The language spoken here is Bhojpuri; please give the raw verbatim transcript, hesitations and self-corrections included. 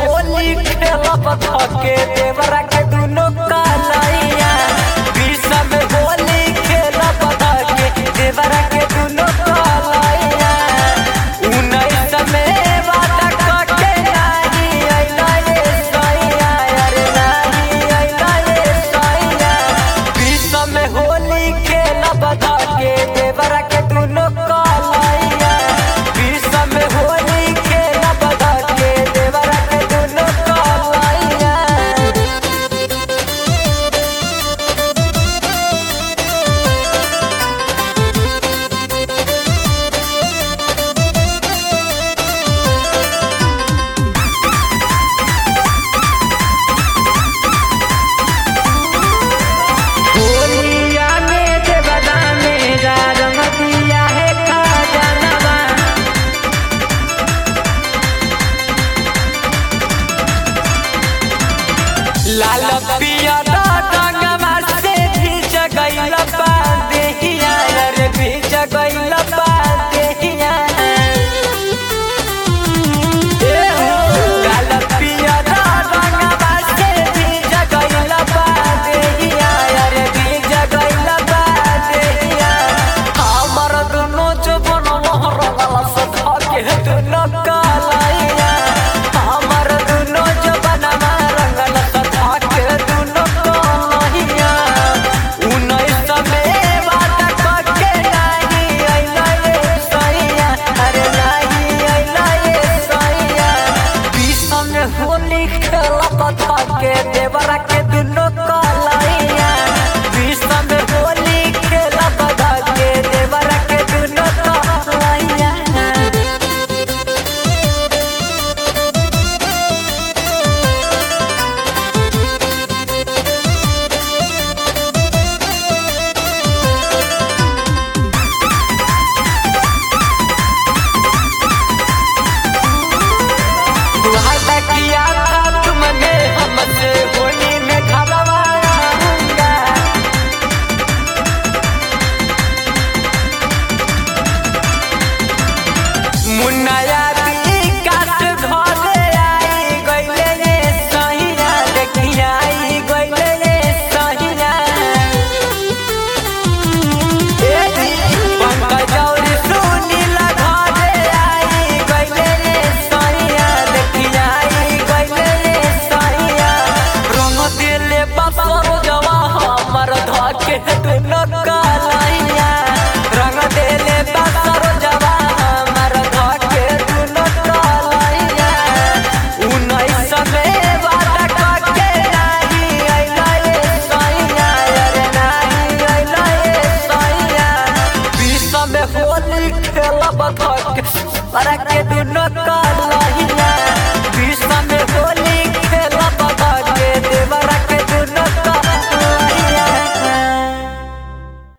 होली खेलब थके देवरा के दुनो कालैया बीस में होली खेलब थके देवरा के दुनो कालैया उन्नीस में वादा करके नहीं अइला ये सैया अरे नहीं अइला ये सैया बीस में होली खेलब थके देवरा के दुनो कालैया बीस में होली खेलब थके देवरा के दुनो कालैया होलिया में देवरा मेरा रंग दिया है खजानवा लाल पिया रंगवा से भीज गइल बा देहिया रे भीज गइल बा देहिया ए हो लाल पिया रंगवा से भीज गइल बा देहिया रे भीज गइल बा देहिया हमर दुनो जवन मोहरला सधा के दुनो कालैया हमर दुनो जवन रंगल सधा के दुनो कालैया उन्नीस में वादा करके नहीं अइला ये सैया अरे नहीं अइला ये सैया बीस में होली खेलब थके देवरा के दुनो कालैया बीस में होली खेलब थके देवरा के दुनो कालैया वादा किया था तुमने हमसे होली में घरवा आऊंगा मुन्नाया विकास घरे आई गइले ये सहिया देखिया आई गइले ये सहिया ए जी पंकज और सुनील घरे आई गइले ये सहिया देखिया आई गइले ये सहिया रंग दिले बसर जवा हमर धके दुनो कालैया रंग दिले बसर जवा हमर धके दुनो कालैया उन्नीस में वादा करके नहीं अइला ये सैया अरे नहीं अइला ये सैया बीस में होली खेलब थके देवरा के दुनो कालैया बीस में